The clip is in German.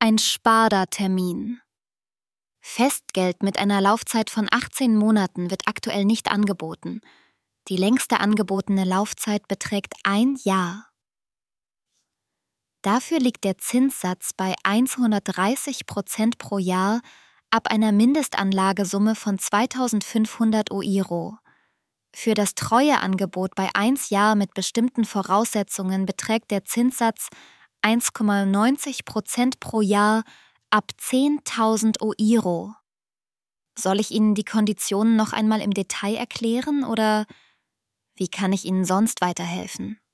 Ein Sparda-Termin. Festgeld mit einer Laufzeit von 18 Monaten wird aktuell nicht angeboten. Die längste angebotene Laufzeit beträgt 1 Jahr. Dafür liegt der Zinssatz bei 130% pro Jahr ab einer Mindestanlagesumme von 2.500 €. Für das Treueangebot bei 1 Jahr mit bestimmten Voraussetzungen beträgt der Zinssatz 1,90% pro Jahr ab 10.000 €. Soll ich Ihnen die Konditionen noch einmal im Detail erklären oder wie kann ich Ihnen sonst weiterhelfen?